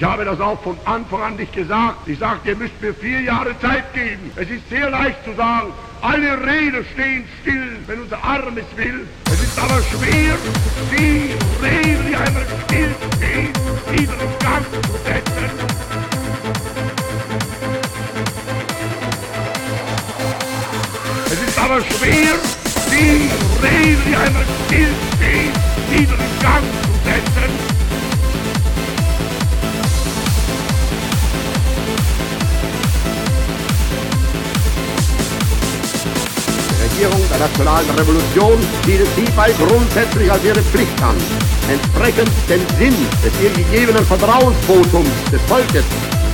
Ich habe das auch von Anfang an nicht gesagt. Ich sagte, ihr müsst mir 4 Jahre Zeit geben. Es ist sehr leicht zu sagen, alle Räder stehen still, wenn unser Arm es will. Es ist aber schwer, die Räder, die einmal still stehen, wieder in Gang zu setzen. Es ist aber schwer, die Räder, die einmal still stehen, wieder in Gang zu setzen. Die Regierung der Nationalen Revolution sieht es hierbei grundsätzlich als ihre Pflicht an, entsprechend dem Sinn des ihr gegebenen Vertrauensvotums des Volkes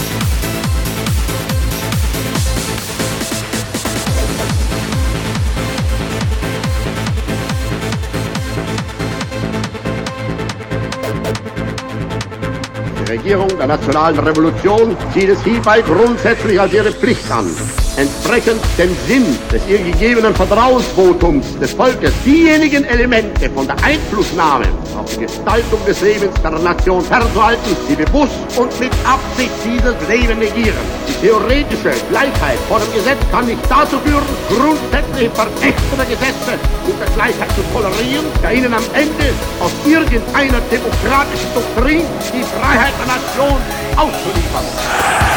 Die Regierung der Nationalen Revolution sieht es hierbei grundsätzlich als ihre Pflicht an, entsprechend dem Sinn des ihr gegebenen Vertrauensvotums des Volkes diejenigen Elemente von der Einflussnahme auf die Gestaltung des Lebens der Nation fernzuhalten, die bewusst und mit Absicht dieses Leben negieren. Die theoretische Gleichheit vor dem Gesetz kann nicht dazu führen, grundsätzliche Verächter der Gesetze und der Gleichheit zu tolerieren, da ihnen am Ende aus irgendeiner demokratischen Doktrin die Freiheit der Nation auszuliefern.